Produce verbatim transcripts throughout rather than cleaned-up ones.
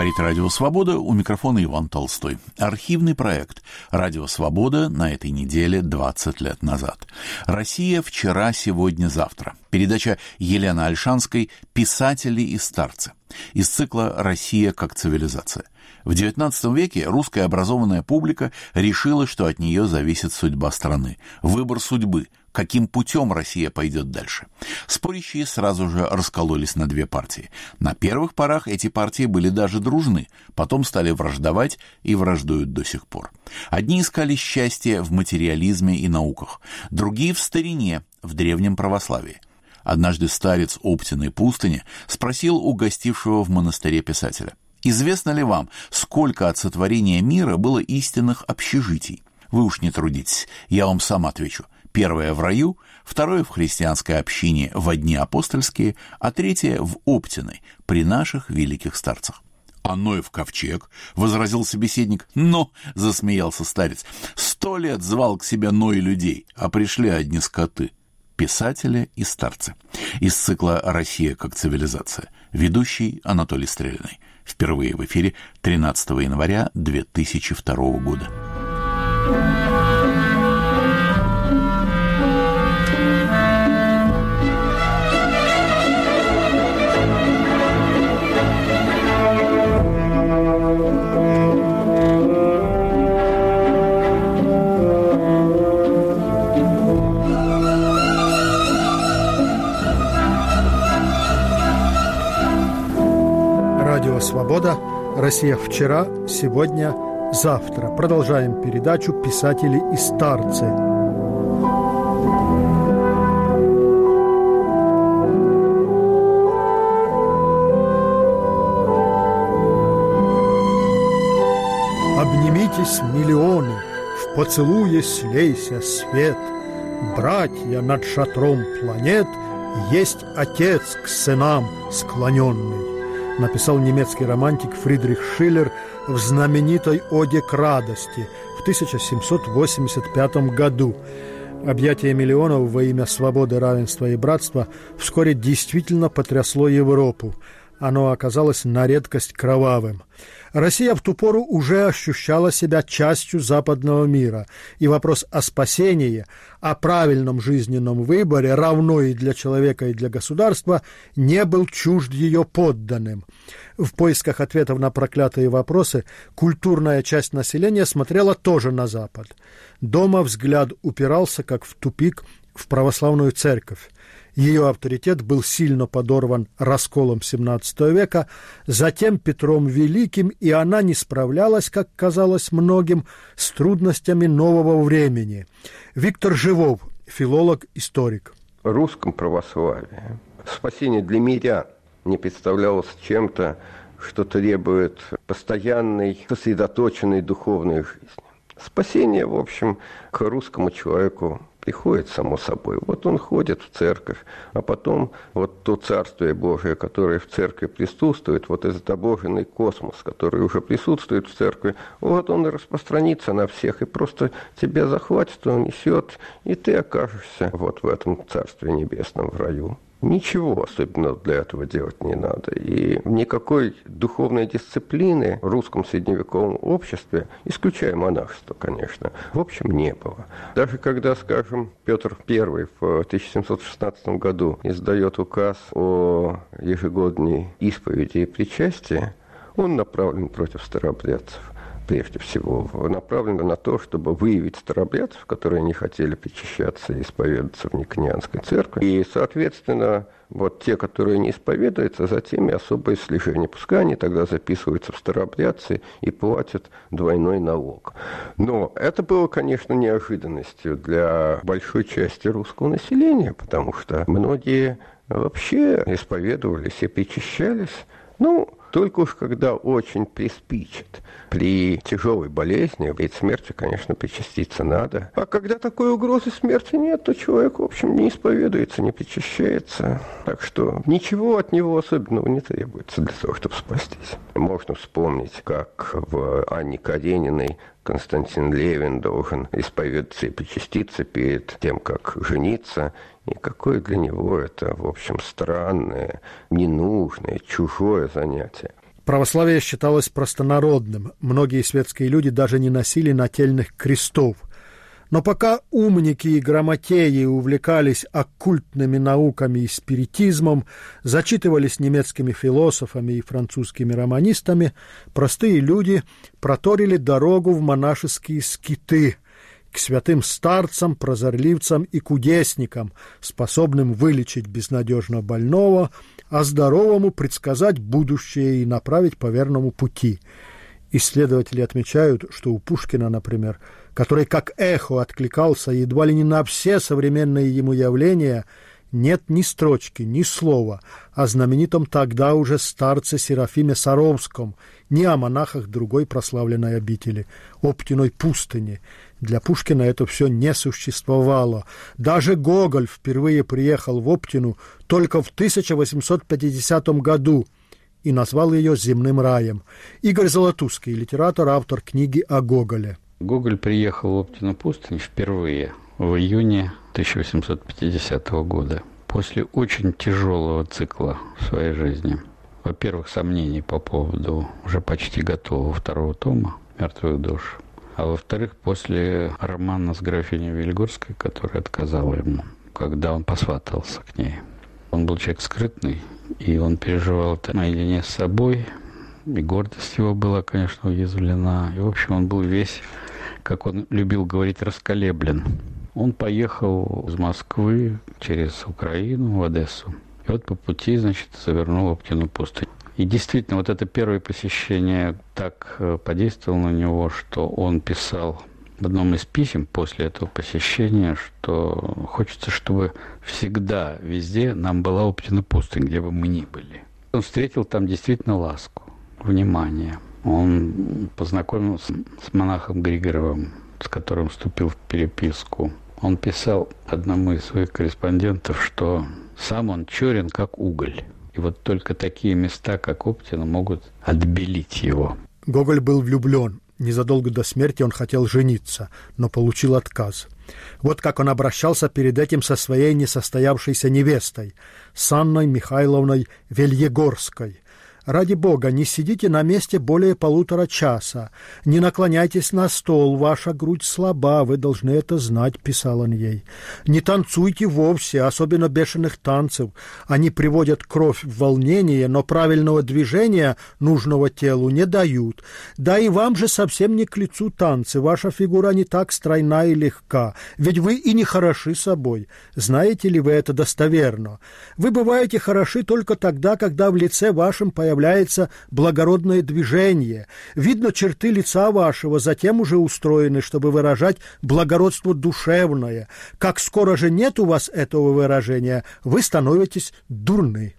Говорит Радио Свобода, у микрофона Иван Толстой. Архивный проект «Радио Свобода» на этой неделе двадцать лет назад. Россия вчера, сегодня, завтра. Передача Елены Ольшанской «Писатели и старцы» из цикла «Россия как цивилизация». В девятнадцатом веке русская образованная публика решила, что от нее зависит судьба страны. Выбор судьбы. Каким путем Россия пойдет дальше? Спорящие сразу же раскололись на две партии. На первых порах эти партии были даже дружны, потом стали враждовать и враждуют до сих пор. Одни искали счастье в материализме и науках, другие в старине, в древнем православии. Однажды старец Оптиной пустыни спросил у гостившего в монастыре писателя: «Известно ли вам, сколько от сотворения мира было истинных общежитий? Вы уж не трудитесь, я вам сам отвечу. Первое в раю, второе в христианской общине во дни апостольские, а третье в Оптиной, при наших великих старцах». «А Ноев ковчег?» — возразил собеседник. «Но!» — засмеялся старец. «Сто лет звал к себе Ной людей, а пришли одни скоты». Писатели и старцы. Из цикла «Россия как цивилизация». Ведущий Анатолий Стрелиный. Впервые в эфире тринадцатого января две тысячи второго года. Радио «Свобода», Россия вчера, сегодня, завтра. Продолжаем передачу «Писатели и старцы». Обнимитесь, миллионы, в поцелуе слейся свет. Братья над шатром планет, есть Отец к сынам склоненный, написал немецкий романтик Фридрих Шиллер в знаменитой «Оде к радости» в тысяча семьсот восемьдесят пятом году. Объятие миллионов во имя свободы, равенства и братства вскоре действительно потрясло Европу. Оно оказалось на редкость кровавым. Россия в ту пору уже ощущала себя частью западного мира, и вопрос о спасении, о правильном жизненном выборе, равно и для человека, и для государства, не был чужд ее подданным. В поисках ответов на проклятые вопросы культурная часть населения смотрела тоже на Запад. Дома взгляд упирался, как в тупик, в православную церковь. Ее авторитет был сильно подорван расколом семнадцатого века, затем Петром Великим, и она не справлялась, как казалось многим, с трудностями нового времени. Виктор Живов, филолог-историк. В русском православии спасение для мирян не представлялось чем-то, что требует постоянной, сосредоточенной духовной жизни. Спасение, в общем, к русскому человеку приходит само собой. Вот он ходит в церковь, а потом вот то Царствие Божие, которое в церкви присутствует, вот этот обоженный космос, который уже присутствует в церкви, вот он и распространится на всех, и просто тебя захватит, он несет, и ты окажешься вот в этом Царстве Небесном, в раю. Ничего особенного для этого делать не надо. И никакой духовной дисциплины в русском средневековом обществе, исключая монашество, конечно, в общем, не было. Даже когда, скажем, Петр Первый в тысяча семьсот шестнадцатом году издает указ о ежегодной исповеди и причастии, он направлен против старообрядцев. Прежде всего, направлено на то, чтобы выявить старообрядцев, которые не хотели причащаться и исповедоваться в Никонианской церкви. И, соответственно, вот те, которые не исповедуются, за теми особое слежение. Пускай они тогда записываются в старообрядцы и платят двойной налог. Но это было, конечно, неожиданностью для большой части русского населения, потому что многие вообще исповедовались и причащались. Ну, только уж когда очень приспичит. При тяжелой болезни, перед смертью, конечно, причаститься надо. А когда такой угрозы смерти нет, то человек, в общем, не исповедуется, не причащается. Так что ничего от него особенного не требуется для того, чтобы спастись. Можно вспомнить, как в Анне Карениной Константин Левин должен исповедаться и причаститься перед тем, как жениться. И какое для него это, в общем, странное, ненужное, чужое занятие. Православие считалось простонародным. Многие светские люди даже не носили нательных крестов. Но пока умники и грамотеи увлекались оккультными науками и спиритизмом, зачитывались немецкими философами и французскими романистами, простые люди проторили дорогу в монашеские скиты к святым старцам, прозорливцам и кудесникам, способным вылечить безнадежно больного, а здоровому предсказать будущее и направить по верному пути. Исследователи отмечают, что у Пушкина, например, который как эхо откликался едва ли не на все современные ему явления, нет ни строчки, ни слова о знаменитом тогда уже старце Серафиме Саровском, ни о монахах другой прославленной обители, Оптиной пустыни. Для Пушкина это все не существовало. Даже Гоголь впервые приехал в Оптину только в тысяча восемьсот пятидесятом году и назвал ее «Земным раем». Игорь Золотузский, литератор, автор книги о Гоголе. Гоголь приехал в Оптину пустынь впервые в июне тысяча восемьсот пятидесятого года, после очень тяжелого цикла в своей жизни. Во-первых, сомнений по поводу уже почти готового второго тома «Мертвых душ». А во-вторых, после романа с графиней Вильгорской, которая отказала ему, когда он посватался к ней. Он был человек скрытный, и он переживал это наедине с собой, и гордость его была, конечно, уязвлена. И, в общем, он был весь, как он любил говорить, расколеблен. Он поехал из Москвы через Украину в Одессу. И вот по пути, значит, завернул в Оптину пустынь. И действительно, вот это первое посещение так подействовало на него, что он писал в одном из писем после этого посещения, что хочется, чтобы всегда, везде нам была Оптина пустынь, где бы мы ни были. Он встретил там действительно ласку, внимание. Он познакомился с монахом Григоровым, с которым вступил в переписку. Он писал одному из своих корреспондентов, что сам он черен, как уголь. И вот только такие места, как Оптина, могут отбелить его. Гоголь был влюблен. Незадолго до смерти он хотел жениться, но получил отказ. Вот как он обращался перед этим со своей несостоявшейся невестой, с Анной Михайловной Вельегорской. «Ради Бога, не сидите на месте более полутора часа, не наклоняйтесь на стол, ваша грудь слаба, вы должны это знать», — писал он ей. «Не танцуйте вовсе, особенно бешеных танцев, они приводят кровь в волнение, но правильного движения нужного телу не дают. Да и вам же совсем не к лицу танцы, ваша фигура не так стройна и легка, ведь вы и не хороши собой. Знаете ли вы это достоверно? Вы бываете хороши только тогда, когда в лице вашем появляется Является благородное движение. Видно, черты лица вашего затем уже устроены, чтобы выражать благородство душевное. Как скоро же нет у вас этого выражения, вы становитесь дурны».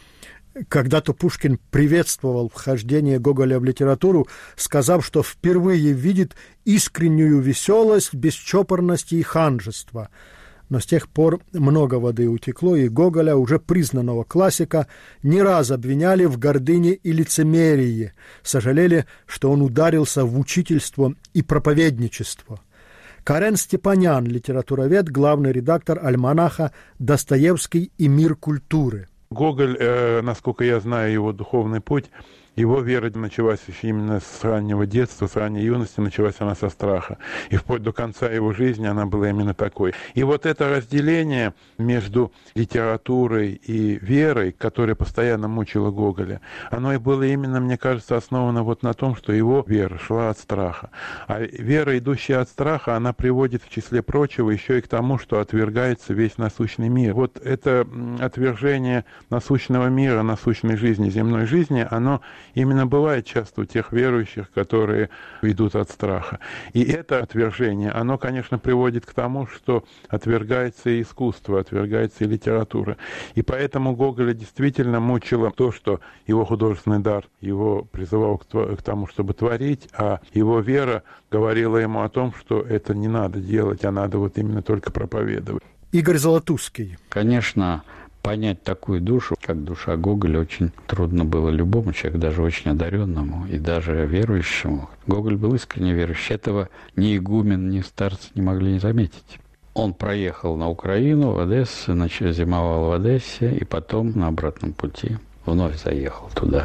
Когда-то Пушкин приветствовал вхождение Гоголя в литературу, сказав, что впервые видит искреннюю веселость, бесчопорность и ханжество. Но с тех пор много воды утекло, и Гоголя, уже признанного классика, не раз обвиняли в гордыне и лицемерии, сожалели, что он ударился в учительство и проповедничество. Карен Степанян, литературовед, главный редактор альманаха «Достоевский и мир культуры». Гоголь, э, насколько я знаю его духовный путь, его вера началась именно с раннего детства, с ранней юности, началась она со страха. И вплоть до конца его жизни она была именно такой. И вот это разделение между литературой и верой, которое постоянно мучило Гоголя, оно и было именно, мне кажется, основано вот на том, что его вера шла от страха. А вера, идущая от страха, она приводит, в числе прочего, еще и к тому, что отвергается весь насущный мир. Вот это отвержение насущного мира, насущной жизни, земной жизни, оно именно бывает часто у тех верующих, которые идут от страха. И это отвержение, оно, конечно, приводит к тому, что отвергается и искусство, отвергается и литература. И поэтому Гоголя действительно мучило то, что его художественный дар его призывал к тому, чтобы творить, а его вера говорила ему о том, что это не надо делать, а надо вот именно только проповедовать. Игорь Золотузский. Конечно, понять такую душу, как душа Гоголя, очень трудно было любому человеку, даже очень одаренному и даже верующему. Гоголь был искренне верующий. Этого ни игумен, ни старцы не могли не заметить. Он проехал на Украину, в Одессу, зимовал в Одессе, и потом на обратном пути вновь заехал туда.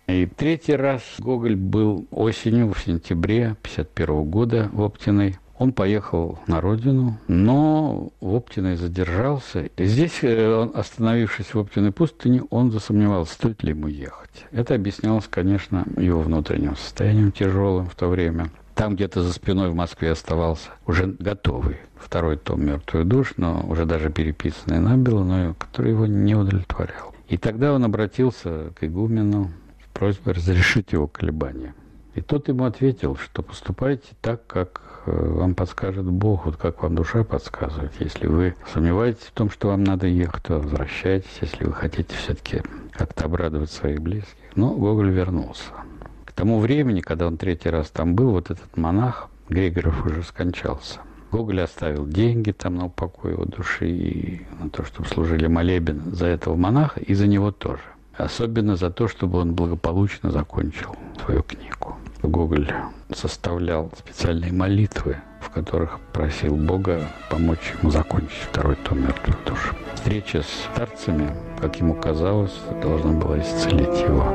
И третий раз Гоголь был осенью, в сентябре пятьдесят первого года в Оптиной. Он поехал на родину, но в Оптиной задержался. И здесь, остановившись в Оптиной пустыне, он засомневался, стоит ли ему ехать. Это объяснялось, конечно, его внутренним состоянием тяжелым в то время. Там где-то за спиной в Москве оставался уже готовый второй том «Мертвых душ», но уже даже переписанный набело, но который его не удовлетворял. И тогда он обратился к игумену с просьбой разрешить его колебания. И тот ему ответил, что поступайте так, как вам подскажет Бог, вот как вам душа подсказывает. Если вы сомневаетесь в том, что вам надо ехать, то возвращайтесь, если вы хотите все-таки как-то обрадовать своих близких. Но Гоголь вернулся. К тому времени, когда он третий раз там был, вот этот монах Григоров уже скончался. Гоголь оставил деньги там на упокой его души и на то, чтобы служили молебен за этого монаха и за него тоже. Особенно за то, чтобы он благополучно закончил свою книгу. Гоголь составлял специальные молитвы, в которых просил Бога помочь ему закончить второй том «Мертвых душ». Встреча с старцами, как ему казалось, должна была исцелить его.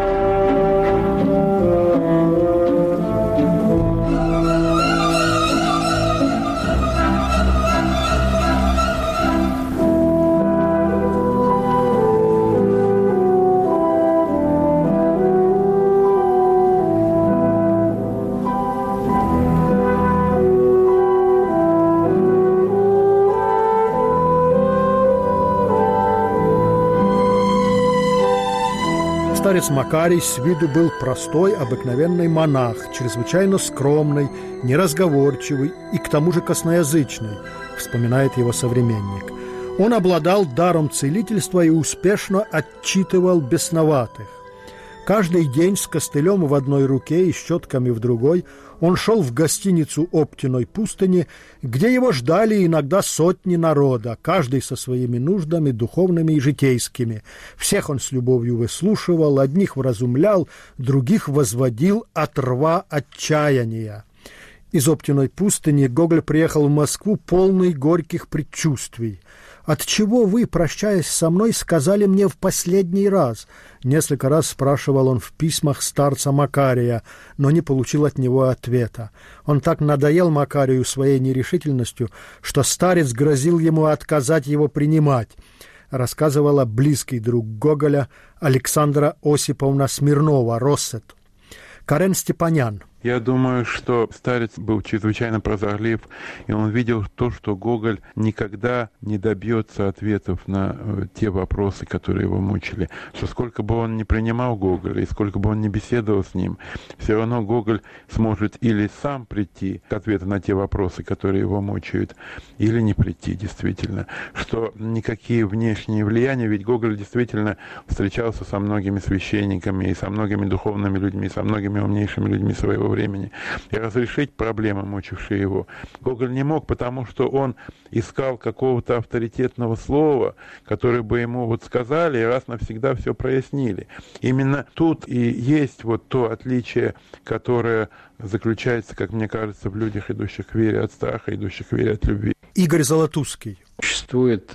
Старец Макарий с виду был простой, обыкновенный монах, чрезвычайно скромный, неразговорчивый и к тому же косноязычный, вспоминает его современник. Он обладал даром целительства и успешно отчитывал бесноватых. Каждый день с костылем в одной руке и щетками в другой он шел в гостиницу Оптиной пустыни, где его ждали иногда сотни народа, каждый со своими нуждами духовными и житейскими. Всех он с любовью выслушивал, одних вразумлял, других возводил от рва отчаяния. Из Оптиной пустыни Гоголь приехал в Москву полный горьких предчувствий. «Отчего вы, прощаясь со мной, сказали мне в последний раз?» Несколько раз спрашивал он в письмах старца Макария, но не получил от него ответа. Он так надоел Макарию своей нерешительностью, что старец грозил ему отказать его принимать, рассказывала близкий друг Гоголя Александра Осиповна Смирнова, Россет. Карен Степанян. Я думаю, что старец был чрезвычайно прозорлив, и он видел то, что Гоголь никогда не добьется ответов на те вопросы, которые его мучили. Что сколько бы он ни принимал Гоголя, и сколько бы он ни беседовал с ним, все равно Гоголь сможет или сам прийти к ответу на те вопросы, которые его мучают, или не прийти действительно. Что никакие внешние влияния, ведь Гоголь действительно встречался со многими священниками, и со многими духовными людьми, со многими умнейшими людьми своего времени, и разрешить проблемы, мучившие его, Гоголь не мог, потому что он искал какого-то авторитетного слова, которое бы ему вот сказали и раз навсегда все прояснили. Именно тут и есть вот то отличие, которое заключается, как мне кажется, в людях, идущих к вере от страха, идущих к вере от любви. Игорь Золотузский. Существует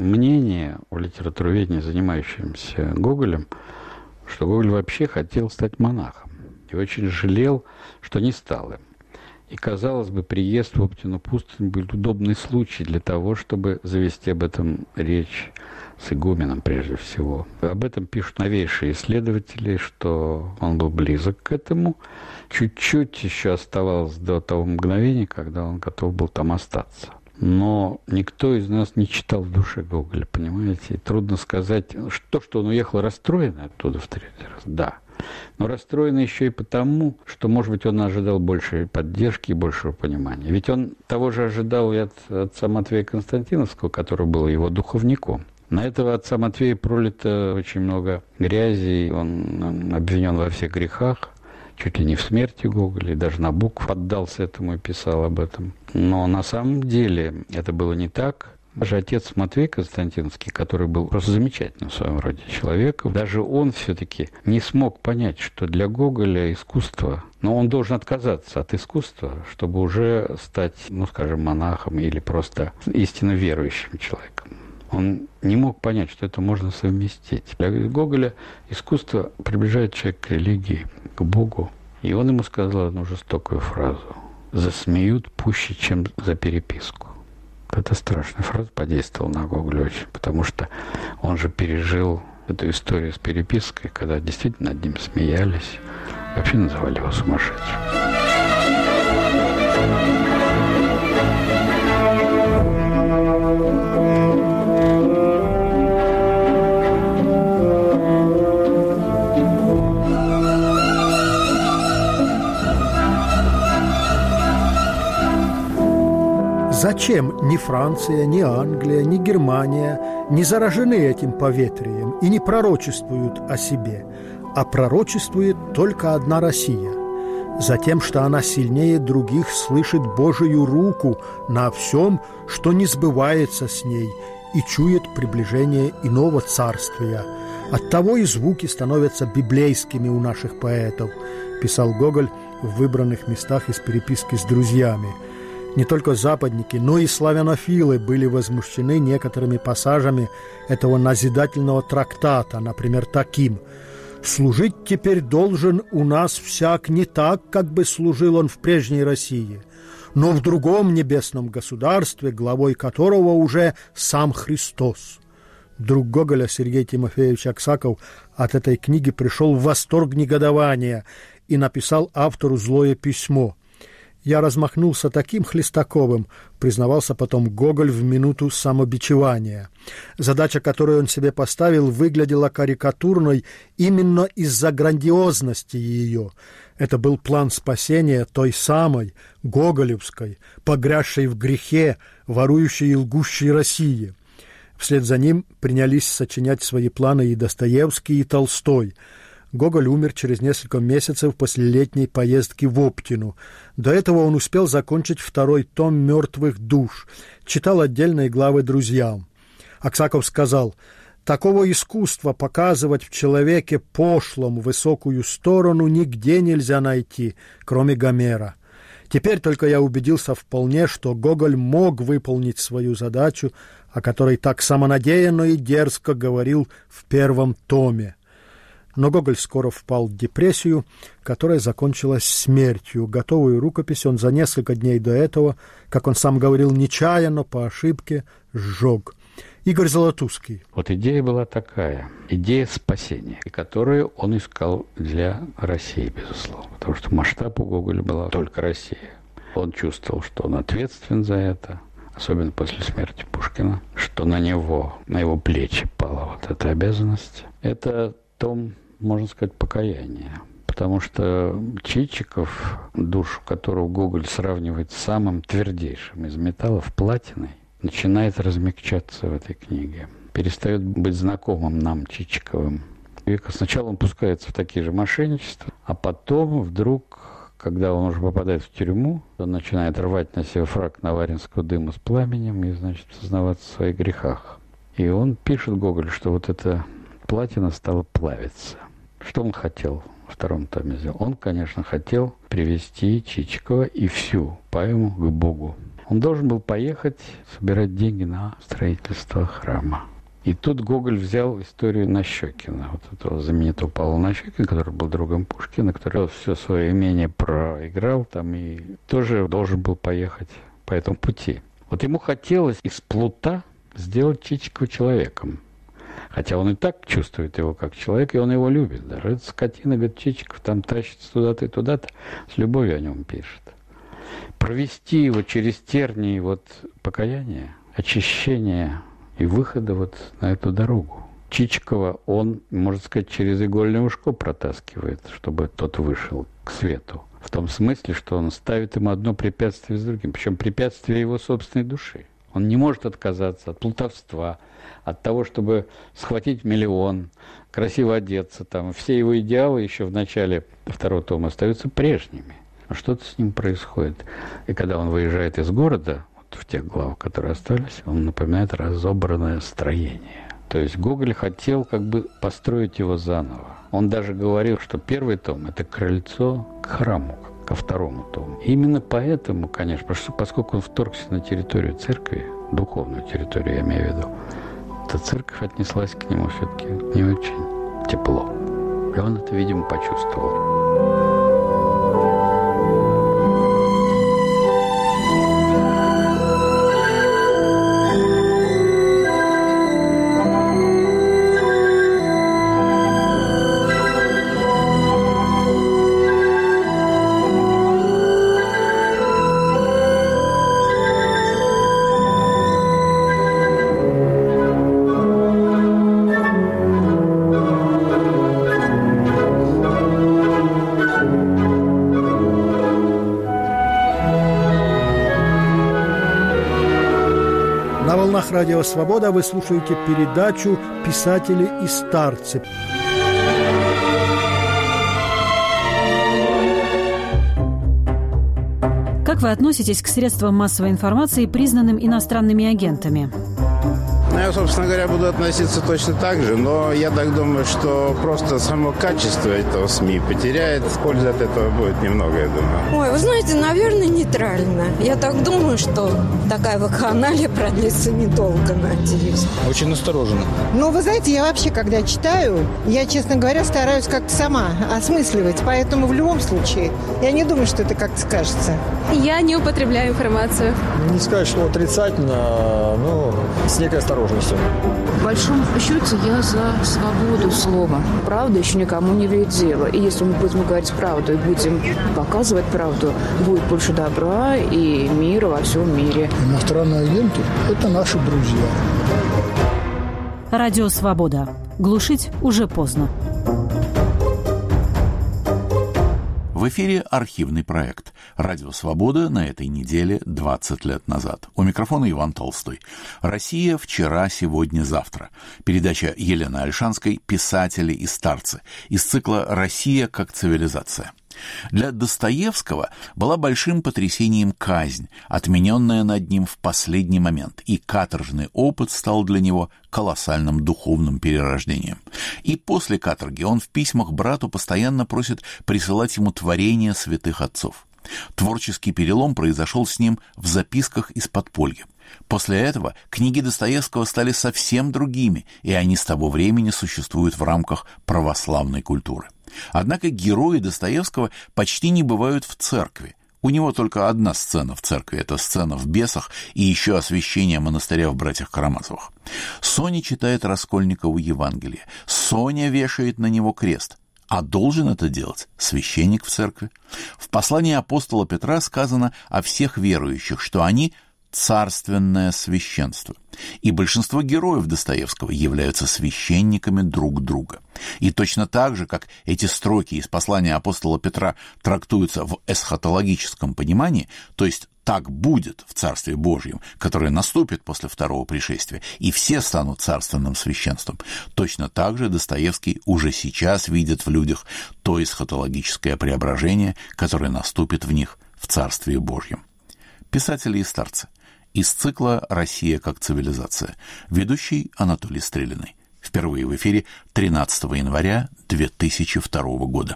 мнение в литературоведении, занимающемся Гоголем, что Гоголь вообще хотел стать монахом и очень жалел, что не стал им. И, казалось бы, приезд в Оптину пустынь был удобный случай для того, чтобы завести об этом речь с игуменом прежде всего. Об этом пишут новейшие исследователи, что он был близок к этому. Чуть-чуть еще оставалось до того мгновения, когда он готов был там остаться. Но никто из нас не читал в душе Гоголя, понимаете? И трудно сказать, что, что он уехал расстроенный оттуда в третий раз, да. Но расстроен еще и потому, что, может быть, он ожидал большей поддержки и большего понимания. Ведь он того же ожидал и от отца Матвея Константиновского, который был его духовником. На этого отца Матвея пролито очень много грязи, он обвинен во всех грехах, чуть ли не в смерти Гоголя, и даже Набоков поддался этому и писал об этом. Но на самом деле это было не так. Даже отец Матвей Константиновский, который был просто замечательным в своем роде человеком, даже он все-таки не смог понять, что для Гоголя искусство, но он должен отказаться от искусства, чтобы уже стать, ну, скажем, монахом или просто истинно верующим человеком. Он не мог понять, что это можно совместить. Для Гоголя искусство приближает человека к религии, к Богу. И он ему сказал одну жестокую фразу: «Засмеют пуще, чем за переписку». Эта страшная фраза подействовала на Гоголя очень, потому что он же пережил эту историю с перепиской, когда действительно над ним смеялись, вообще называли его сумасшедшим. Зачем ни Франция, ни Англия, ни Германия не заражены этим поветрием и не пророчествуют о себе, а пророчествует только одна Россия? Затем, что она сильнее других слышит Божию руку на всем, что не сбывается с ней, и чует приближение иного царствия. Оттого и звуки становятся библейскими у наших поэтов, писал Гоголь в выбранных местах из переписки с друзьями. Не только западники, но и славянофилы были возмущены некоторыми пассажами этого назидательного трактата, например, таким: «Служить теперь должен у нас всяк не так, как бы служил он в прежней России, но в другом небесном государстве, главой которого уже сам Христос». Друг Гоголя Сергей Тимофеевич Аксаков от этой книги пришел в восторг негодования и написал автору злое письмо. «Я размахнулся таким Хлестаковым», признавался потом Гоголь в минуту самобичевания. Задача, которую он себе поставил, выглядела карикатурной именно из-за грандиозности ее. Это был план спасения той самой гоголевской, погрязшей в грехе, ворующей и лгущей России. Вслед за ним принялись сочинять свои планы и Достоевский, и Толстой. Гоголь умер через несколько месяцев после летней поездки в Оптину. До этого он успел закончить второй том «Мертвых душ», читал отдельные главы друзьям. Аксаков сказал: «Такого искусства показывать в человеке пошлом высокую сторону нигде нельзя найти, кроме Гомера. Теперь только я убедился вполне, что Гоголь мог выполнить свою задачу, о которой так самонадеянно и дерзко говорил в первом томе». Но Гоголь скоро впал в депрессию, которая закончилась смертью. Готовую рукопись он за несколько дней до этого, как он сам говорил, нечаянно, по ошибке, сжег. Игорь Золотузский. Вот идея была такая, идея спасения, которую он искал для России, безусловно, потому что масштаб у Гоголя была только Россия. Он чувствовал, что он ответственен за это, особенно после смерти Пушкина, что на него, на его плечи пала вот эта обязанность. Это том, можно сказать, покаяния. Потому что Чичиков, душу которого Гоголь сравнивает с самым твердейшим из металлов, платиной, начинает размягчаться в этой книге. Перестает быть знакомым нам, Чичиковым. И сначала он пускается в такие же мошенничества, а потом вдруг, когда он уже попадает в тюрьму, он начинает рвать на себе фрак наваринского дыма с пламенем и, значит, сознаваться в своих грехах. И он пишет Гоголю, что вот эта платина стала плавиться. Что он хотел во втором томе сделать? Он, конечно, хотел привести Чичикова и всю поэму к Богу. Он должен был поехать собирать деньги на строительство храма. И тут Гоголь взял историю Нащекина, вот этого знаменитого Павла Нащекина, который был другом Пушкина, который все свое имение проиграл там и тоже должен был поехать по этому пути. Вот ему хотелось из плута сделать Чичикова человеком. Хотя он и так чувствует его как человек, и он его любит. Даже эта скотина, говорит, Чичиков там тащится туда-то и туда-то, с любовью о нем пишет. Провести его через тернии вот покаяния, очищения и выхода вот на эту дорогу. Чичикова он, можно сказать, через игольное ушко протаскивает, чтобы тот вышел к свету. В том смысле, что он ставит ему одно препятствие с другим, причем препятствие его собственной души. Он не может отказаться от плутовства, от того, чтобы схватить миллион, красиво одеться. Там. Все его идеалы еще в начале второго тома остаются прежними. Но что-то с ним происходит. И когда он выезжает из города, вот в тех главах, которые остались, он напоминает разобранное строение. То есть Гоголь хотел как бы построить его заново. Он даже говорил, что первый том – это крыльцо к храму, ко второму тому. И именно поэтому, конечно, поскольку он вторгся на территорию церкви, духовную территорию, я имею в виду, то церковь отнеслась к нему все-таки не очень тепло. И он это, видимо, почувствовал. На волнах Радио Свобода вы слушаете передачу «Писатели и старцы». Как вы относитесь к средствам массовой информации, признанным иностранными агентами? Ну, я, собственно говоря, буду относиться точно так же, но я так думаю, что просто само качество этого СМИ потеряет, пользы от этого будет немного, я думаю. Ой, вы знаете, наверное, нейтрально. Я так думаю, что такая вакханалия продлится недолго, надеюсь. Очень настороженно. Ну, вы знаете, я вообще, когда читаю, я, честно говоря, стараюсь как-то сама осмысливать, поэтому в любом случае я не думаю, что это как-то скажется. Я не употребляю информацию. Не сказать, что отрицательно, но с некой осторожностью. В большом счете я за свободу слова. Правда еще никому не вредила. И если мы будем говорить правду и будем показывать правду, будет больше добра и мира во всем мире. Иностранные агенты – это наши друзья. Радио «Свобода». Глушить уже поздно. В эфире архивный проект «Радио Свобода» на этой неделе двадцать лет назад. У микрофона Иван Толстой. Россия вчера, сегодня, завтра. Передача Елены Ольшанской «Писатели и старцы» из цикла «Россия как цивилизация». Для Достоевского была большим потрясением казнь, отмененная над ним в последний момент, и каторжный опыт стал для него колоссальным духовным перерождением. И после каторги он в письмах брату постоянно просит присылать ему творения святых отцов. Творческий перелом произошел с ним в записках из подполья. После этого книги Достоевского стали совсем другими, и они с того времени существуют в рамках православной культуры. Однако герои Достоевского почти не бывают в церкви. У него только одна сцена в церкви – это сцена в «Бесах» и еще освящение монастыря в «Братьях Карамазовых». Соня читает Раскольникову Евангелие. Соня вешает на него крест. А должен это делать священник в церкви? В послании апостола Петра сказано о всех верующих, что они – царственное священство. И большинство героев Достоевского являются священниками друг друга. И точно так же, как эти строки из послания апостола Петра трактуются в эсхатологическом понимании, то есть так будет в Царстве Божьем, которое наступит после второго пришествия, и все станут царственным священством, точно так же Достоевский уже сейчас видит в людях то эсхатологическое преображение, которое наступит в них в Царстве Божьем. Писатели и старцы. Из цикла «Россия как цивилизация». Ведущий Анатолий Стрелиный. Впервые в эфире тринадцатого января две тысячи второго года.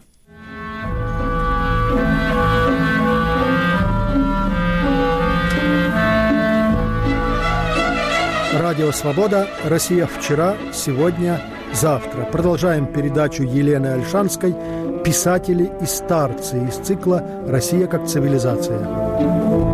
Радио «Свобода», Россия вчера, сегодня, завтра. Продолжаем передачу Елены Ольшанской «Писатели и старцы» из цикла «Россия как цивилизация».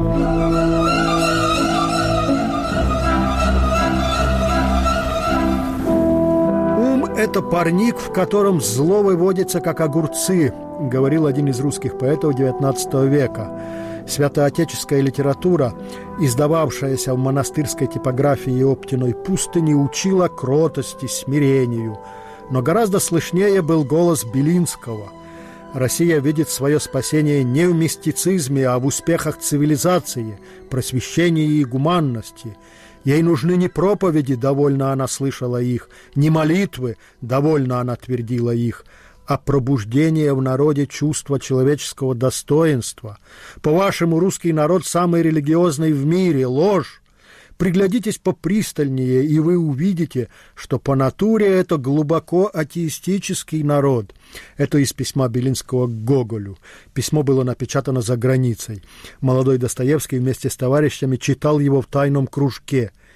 «Это парник, в котором зло выводится, как огурцы», говорил один из русских поэтов девятнадцатого века. Святоотеческая литература, издававшаяся в монастырской типографии Оптиной пустыни, учила кротости, смирению. Но гораздо слышнее был голос Белинского. Россия видит свое спасение не в мистицизме, а в успехах цивилизации, просвещении и гуманности. Ей нужны не проповеди, довольно она слышала их, не молитвы, довольно она твердила их, а пробуждение в народе чувства человеческого достоинства. По-вашему, русский народ самый религиозный в мире. Ложь. Приглядитесь попристальнее, и вы увидите, что по натуре это глубоко атеистический народ. Это из письма Белинского к Гоголю. Письмо было напечатано за границей. Молодой Достоевский вместе с товарищами читал его в тайном кружке.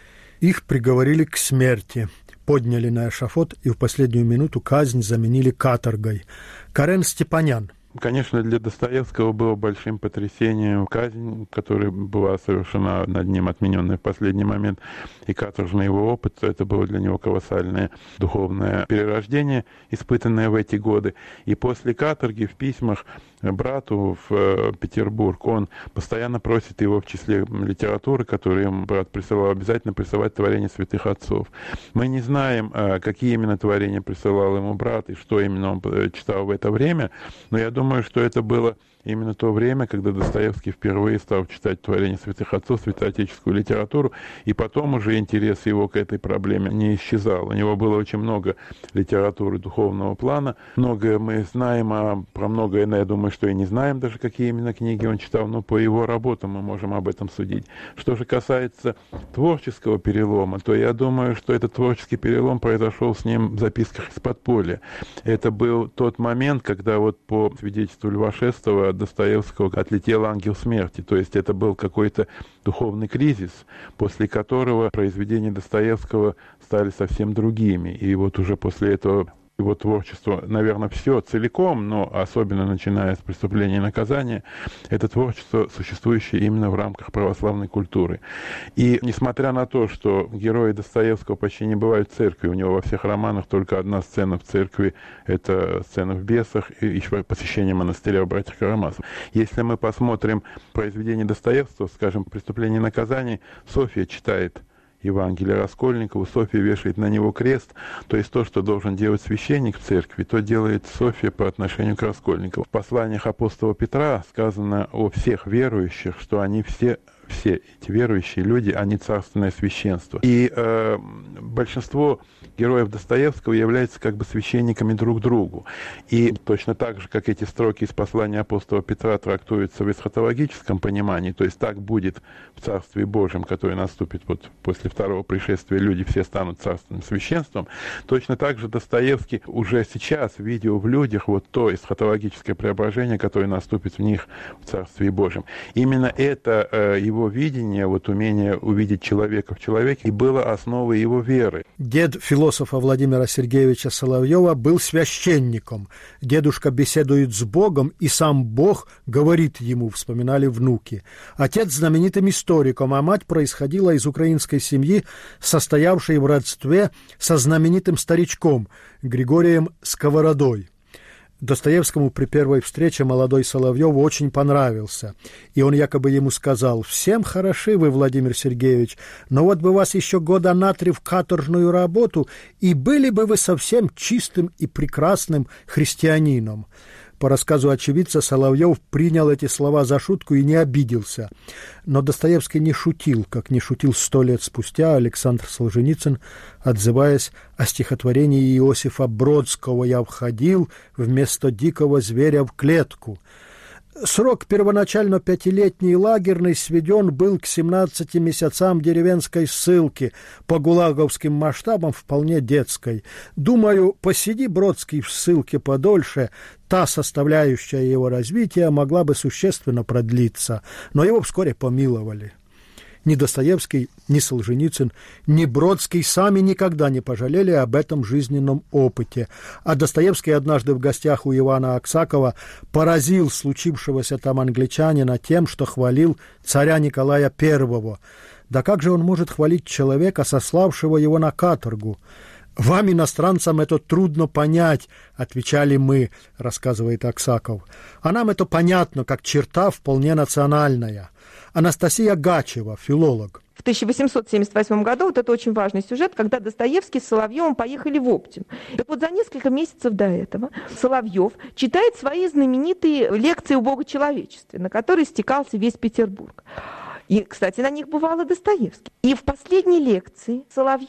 Их приговорили к смерти, подняли на эшафот и в последнюю минуту казнь заменили каторгой. Карен Степанян. Конечно, для Достоевского было большим потрясением казнь, которая была совершена над ним, отмененная в последний момент, и каторжный его опыт. Это было для него колоссальное духовное перерождение, испытанное в эти годы. И после каторги в письмах брату в Петербург он постоянно просит его в числе литературы, которую ему брат присылал, обязательно присылать творения святых отцов. Мы не знаем, какие именно творения присылал ему брат и что именно он читал в это время, но я думаю, Думаю, что это было именно то время, когда Достоевский впервые стал читать творения святых отцов, святоотеческую литературу, и потом уже интерес его к этой проблеме не исчезал. У него было очень много литературы духовного плана, многое мы знаем, а про многое, я думаю, что и не знаем даже, какие именно книги он читал, но по его работам мы можем об этом судить. Что же касается творческого перелома, то я думаю, что этот творческий перелом произошел с ним в записках из подполья. Это был тот момент, когда вот по свидетельству Льва Шестого Достоевского отлетел ангел смерти. То есть это был какой-то духовный кризис, после которого произведения Достоевского стали совсем другими. И вот уже после этого его творчество, наверное, все целиком, но особенно начиная с «Преступления и наказания», это творчество, существующее именно в рамках православной культуры. И несмотря на то, что герои Достоевского почти не бывают в церкви, у него во всех романах только одна сцена в церкви, это сцена в «Бесах» и еще посещение монастыря у братьев Карамазов. Если мы посмотрим произведение Достоевского, скажем, «Преступление и наказание», Софья читает Евангелие Раскольникову, Софья вешает на него крест, то есть то, что должен делать священник в церкви, то делает Софья по отношению к Раскольникову. В посланиях апостола Петра сказано о всех верующих, что они все все эти верующие люди, они царственное священство. И э, большинство героев Достоевского являются как бы священниками друг другу. И точно так же, как эти строки из послания апостола Петра трактуются в эсхатологическом понимании, то есть так будет в Царстве Божьем, которое наступит вот после второго пришествия, люди все станут царственным священством, точно так же Достоевский уже сейчас видел в людях вот то эсхатологическое преображение, которое наступит в них в Царстве Божьем. Именно это э, его видение, вот умение увидеть человека в человеке, и было основой его веры. Дед философа Владимира Сергеевича Соловьева был священником. Дедушка беседует с Богом, и сам Бог говорит ему, вспоминали внуки. Отец знаменитым историком, а мать происходила из украинской семьи, состоявшей в родстве со знаменитым старичком Григорием Сковородой. Достоевскому при первой встрече молодой Соловьев очень понравился, и он якобы ему сказал: «Всем хороши вы, Владимир Сергеевич, но вот бы вас еще года на три в каторжную работу, и были бы вы совсем чистым и прекрасным христианином». По рассказу очевидца, Соловьев принял эти слова за шутку и не обиделся. Но Достоевский не шутил, как не шутил сто лет спустя Александр Солженицын, отзываясь о стихотворении Иосифа Бродского «Я входил вместо дикого зверя в клетку». Срок первоначально пятилетний лагерный сведен был к семнадцати месяцам деревенской ссылки, по гулаговским масштабам вполне детской. Думаю, посиди Бродский в ссылке подольше, та составляющая его развития могла бы существенно продлиться, но его вскоре помиловали. Ни Достоевский, ни Солженицын, ни Бродский сами никогда не пожалели об этом жизненном опыте. А Достоевский однажды в гостях у Ивана Аксакова поразил случившегося там англичанина тем, что хвалил царя Николая Первого. Да как же он может хвалить человека, сославшего его на каторгу? «Вам, иностранцам, это трудно понять», — отвечали мы, рассказывает Аксаков. «А нам это понятно, как черта вполне национальная». Анастасия Гачева, филолог. В тысяча восемьсот семьдесят восьмом году, вот это очень важный сюжет, когда Достоевский с Соловьевым поехали в Оптин. Так вот, за несколько месяцев до этого Соловьев читает свои знаменитые лекции о богочеловечестве, на которые стекался весь Петербург. И, кстати, на них бывал и Достоевский. И в последней лекции Соловьев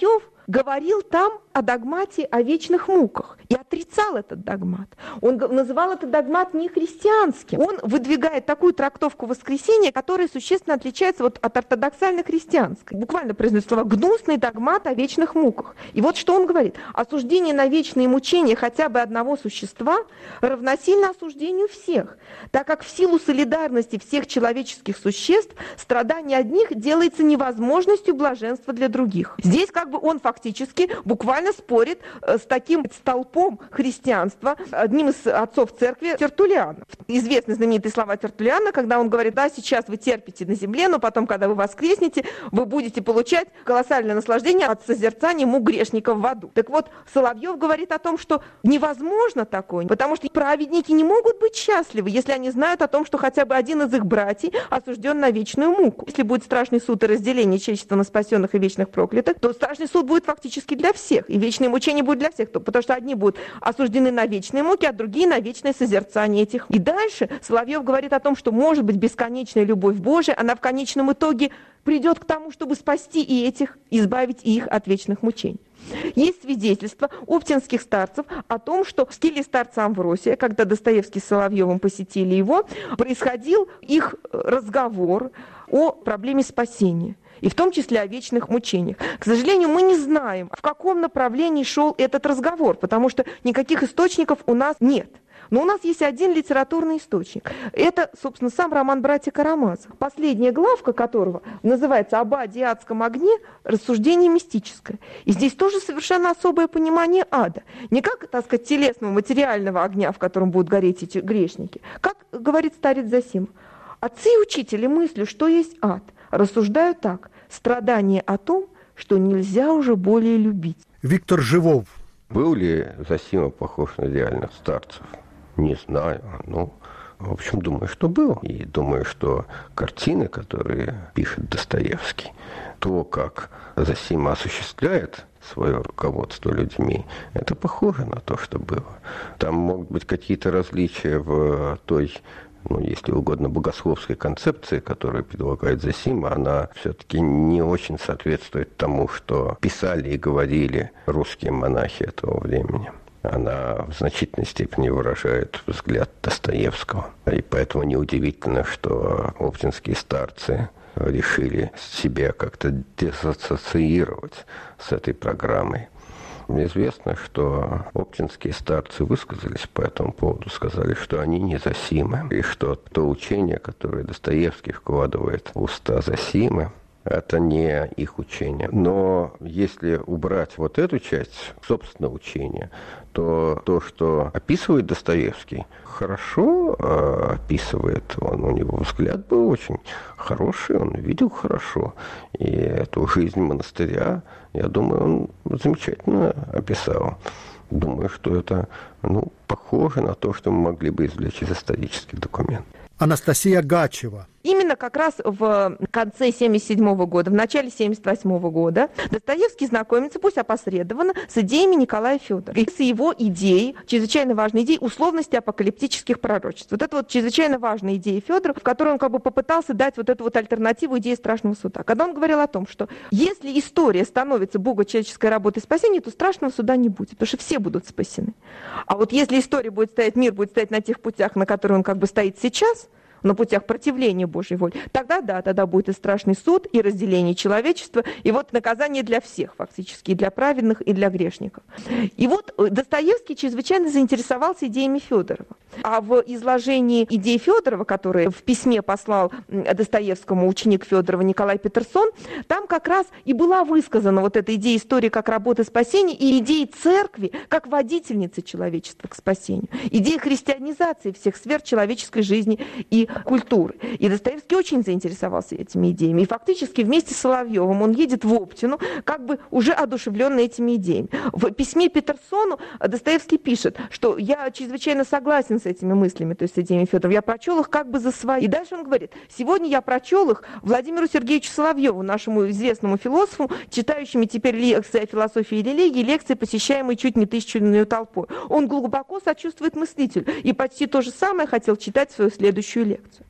говорил там о догмате о вечных муках и отрицал этот догмат. Он называл этот догмат нехристианским. Он выдвигает такую трактовку воскресения, которая существенно отличается вот от ортодоксальной христианской. Буквально произносит слова «гнусный догмат о вечных муках». И вот что он говорит. Осуждение на вечные мучения хотя бы одного существа равносильно осуждению всех, так как в силу солидарности всех человеческих существ страдание одних делается невозможностью блаженства для других. Здесь как бы он фактически буквально спорит с таким столпом христианства, одним из отцов церкви Тертуллиана. Известны знаменитые слова Тертуллиана, когда он говорит: да, сейчас вы терпите на земле, но потом, когда вы воскреснете, вы будете получать колоссальное наслаждение от созерцания мук грешников в аду. Так вот, Соловьев говорит о том, что невозможно такое, потому что праведники не могут быть счастливы, если они знают о том, что хотя бы один из их братьев осужден на вечную муку. Если будет страшный суд и разделение человечества на спасенных и вечных проклятых, то страшный суд будет фактически для всех, и вечные мучения будут для всех, потому что одни будут осуждены на вечные муки, а другие на вечное созерцание этих. И дальше Соловьев говорит о том, что может быть бесконечная любовь Божия, она в конечном итоге придет к тому, чтобы спасти и этих, избавить их от вечных мучений. Есть свидетельство оптинских старцев о том, что в скеле старца Амвросия, когда Достоевский с Соловьевым посетили его, происходил их разговор о проблеме спасения, и в том числе о вечных мучениях. К сожалению, мы не знаем, в каком направлении шел этот разговор, потому что никаких источников у нас нет. Но у нас есть один литературный источник. Это, собственно, сам роман «Братья Карамазовы», последняя главка которого называется «Об аде и адском огне. Рассуждение мистическое». И здесь тоже совершенно особое понимание ада. Не как, так сказать, телесного, материального огня, в котором будут гореть эти грешники. Как говорит старец Зосим: отцы и учители мыслью, что есть ад, рассуждают так: страдание о том, что нельзя уже более любить. Виктор Живов. Был ли Зосимов похож на реальных старцев? Не знаю. Ну, в общем, думаю, что был. И думаю, что картины, которые пишет Достоевский, то, как Зосима осуществляет свое руководство людьми, это похоже на то, что было. Там могут быть какие-то различия в той, ну, если угодно, богословской концепции, которую предлагает Зосима. Она все-таки не очень соответствует тому, что писали и говорили русские монахи этого времени. Она в значительной степени выражает взгляд Достоевского. И поэтому неудивительно, что оптинские старцы решили себя как-то диссоциировать с этой программой. Известно, что оптинские старцы высказались по этому поводу, сказали, что они не Зосимы, и что то учение, которое Достоевский вкладывает в уста Зосимы, это не их учение. Но если убрать вот эту часть, собственно, учения, то то, что описывает Достоевский, хорошо э, описывает. Он, у него взгляд был очень хороший, он видел хорошо. И эту жизнь монастыря, я думаю, он замечательно описал. Думаю, что это, ну, похоже на то, что мы могли бы извлечь из исторических документов. Анастасия Гачева. Именно как раз в конце семьдесят седьмого года, в начале семьдесят восьмого года Достоевский знакомится, пусть опосредованно, с идеями Николая Федорова. И с его идеей, чрезвычайно важной идеей, условности апокалиптических пророчеств. Вот это вот чрезвычайно важная идея Федорова, в которой он как бы попытался дать вот эту вот альтернативу идеи страшного суда. Когда он говорил о том, что если история становится богочеловеческой работой спасения, то страшного суда не будет, потому что все будут спасены. А вот если история будет стоять, мир будет стоять на тех путях, на которые он как бы стоит сейчас, на путях противления Божьей воли, тогда да, тогда будет и страшный суд, и разделение человечества, и вот наказание для всех фактически, и для праведных, и для грешников. И вот Достоевский чрезвычайно заинтересовался идеями Федорова. А в изложении идей Федорова, которые в письме послал Достоевскому ученик Федорова Николай Петерсон, там как раз и была высказана вот эта идея истории как работы спасения и идеи церкви как водительницы человечества к спасению, идея христианизации всех сфер человеческой жизни и культуры. И Достоевский очень заинтересовался этими идеями. И фактически вместе с Соловьевым он едет в Оптину, как бы уже одушевленный этими идеями. В письме Петерсону Достоевский пишет, что я чрезвычайно согласен с этими мыслями, то есть с идеями Федорова. Я прочел их как бы за свои. И дальше он говорит: сегодня я прочел их Владимиру Сергеевичу Соловьеву, нашему известному философу, читающему теперь лекции о философии и религии, лекции, посещаемые чуть не тысячной толпой. Он глубоко сочувствует мыслителю и почти то же самое хотел читать в свою следующую лекцию.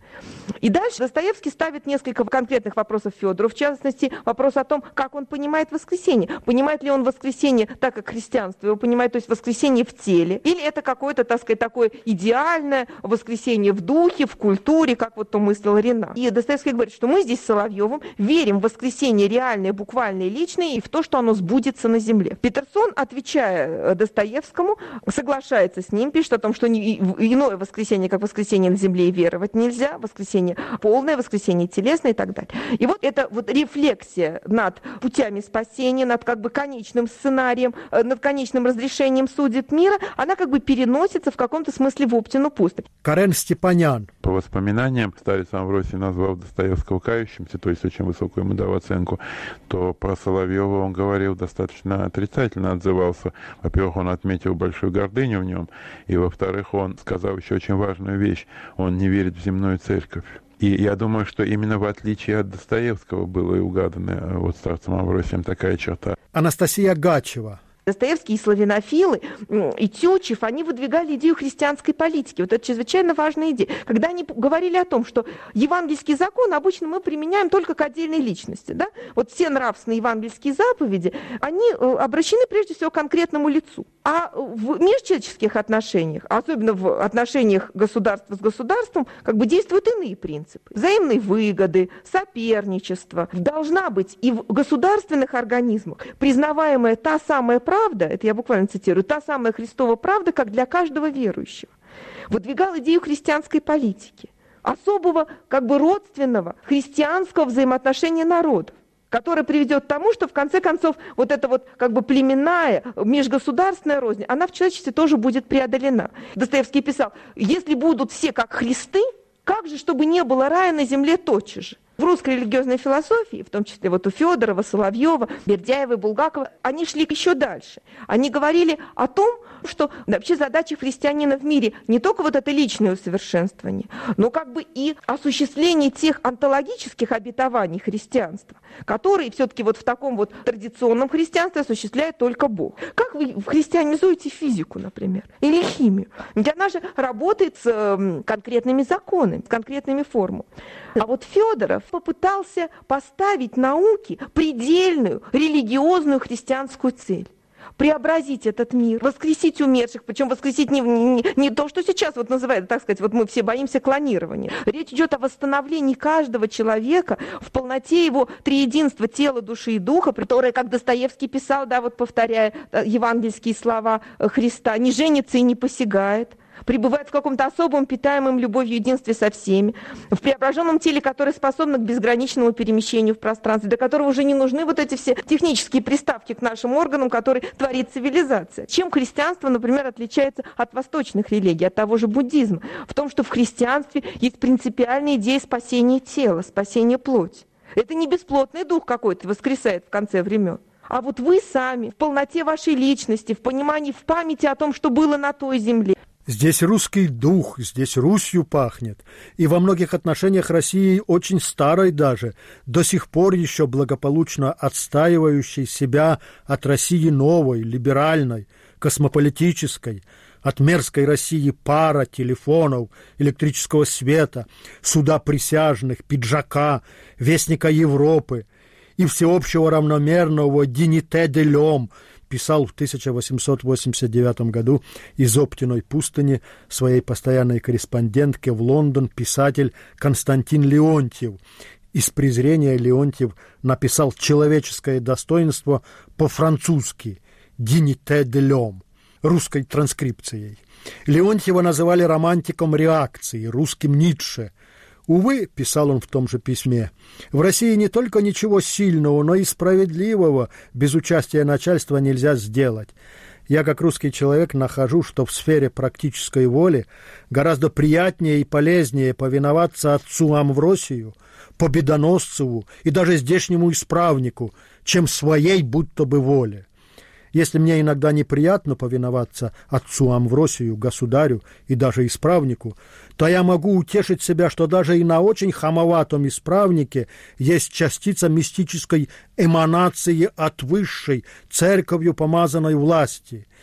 И дальше Достоевский ставит несколько конкретных вопросов Федору, в частности, вопрос о том, как он понимает воскресенье. Понимает ли он воскресенье так, как христианство его понимает, то есть воскресенье в теле, или это какое-то, так сказать, такое идеальное воскресенье в духе, в культуре, как вот то мыслил Ренан. И Достоевский говорит, что мы здесь с Соловьевым верим в воскресенье реальное, буквальное, личное, и в то, что оно сбудется на земле. Петерсон, отвечая Достоевскому, соглашается с ним, пишет о том, что иное воскресенье, как воскресенье на земле, и веровать нельзя, воскресенье полное, воскресенье телесное и так далее. И вот эта вот рефлексия над путями спасения, над как бы конечным сценарием, над конечным разрешением судеб мира, она как бы переносится в каком-то смысле в Оптину пустынь. Карен Степанян. По воспоминаниям, старец Амвросий назвал Достоевского кающимся, то есть очень высокую ему дал оценку, то про Соловьева он говорил достаточно отрицательно, отзывался. Во-первых, он отметил большую гордыню в нем, и, во-вторых, он сказал еще очень важную вещь. Он не верит в земную церковь. И я думаю, что именно в отличие от Достоевского было и угадано вот старцем Амвросием такая черта. Анастасия Гачева. Достоевский и славянофилы, и Тютчев, они выдвигали идею христианской политики. Вот это чрезвычайно важная идея. Когда они говорили о том, что евангельский закон обычно мы применяем только к отдельной личности. Да? Вот все нравственные евангельские заповеди, они обращены прежде всего к конкретному лицу. А в межчеловеческих отношениях, особенно в отношениях государства с государством, как бы действуют иные принципы. Взаимной выгоды, соперничества. Должна быть и в государственных организмах признаваемая та самая правда, правда, это я буквально цитирую, та самая Христова правда, как для каждого верующего. Выдвигал идею христианской политики, особого, как бы родственного христианского взаимоотношения народов, которое приведет к тому, что в конце концов вот эта вот как бы племенная, межгосударственная рознь, она в человечестве тоже будет преодолена. Достоевский писал, если будут все как Христы, как же, чтобы не было рая на земле тотчас же? В русской религиозной философии, в том числе вот у Федорова, Соловьева, Бердяева и Булгакова, они шли еще дальше. Они говорили о том, что вообще задача христианина в мире не только вот это личное усовершенствование, но как бы и осуществление тех онтологических обетований христианства, которые все-таки вот в таком вот традиционном христианстве осуществляет только Бог. Как вы христианизуете физику, например, или химию? Ведь она же работает с конкретными законами, с конкретными формулами. А вот Федоров попытался поставить науке предельную религиозную христианскую цель. Преобразить этот мир, воскресить умерших, причем воскресить не, не, не то, что сейчас вот называют, так сказать, вот мы все боимся клонирования. Речь идет о восстановлении каждого человека в полноте его триединства тела, души и духа, которое, как Достоевский писал, да, вот повторяя евангельские слова Христа, не женится и не посягает, пребывает в каком-то особом питаемом любовью единстве со всеми, в преображенном теле, которое способно к безграничному перемещению в пространстве, для которого уже не нужны вот эти все технические приставки к нашим органам, которые творит цивилизация. Чем христианство, например, отличается от восточных религий, от того же буддизма? В том, что в христианстве есть принципиальная идея спасения тела, спасения плоти. Это не бесплотный дух какой-то воскресает в конце времен. А вот вы сами, в полноте вашей личности, в понимании, в памяти о том, что было на той земле. Здесь русский дух, здесь Русью пахнет. И во многих отношениях России очень старой даже, до сих пор еще благополучно отстаивающей себя от России новой, либеральной, космополитической, от мерзкой России пара, телефонов, электрического света, суда присяжных, пиджака, вестника Европы и всеобщего равномерного «динité de l'homme», писал в тысяча восемьсот восемьдесят девятом году из Оптиной пустыни своей постоянной корреспондентке в Лондон писатель Константин Леонтьев. Из презрения Леонтьев написал «человеческое достоинство» по-французски «dignité de l'homme», русской транскрипцией. Леонтьева называли романтиком реакции, русским Ницше. Увы, писал он в том же письме, в России не только ничего сильного, но и справедливого без участия начальства нельзя сделать. Я, как русский человек, нахожу, что в сфере практической воли гораздо приятнее и полезнее повиноваться отцу Амвросию, Победоносцеву и даже здешнему исправнику, чем своей будто бы воле. Если мне иногда неприятно повиноваться отцу Амвросию, государю и даже исправнику, то я могу утешить себя, что даже и на очень хамоватом исправнике есть частица мистической эманации от высшей, церковью помазанной власти.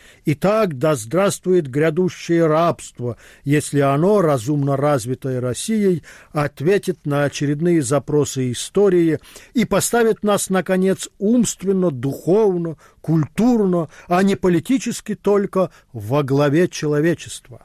Итак, да здравствует грядущее рабство, если оно, разумно развитое Россией, ответит на очередные запросы истории и поставит нас, наконец, умственно, духовно, культурно, а не политически только во главе человечества.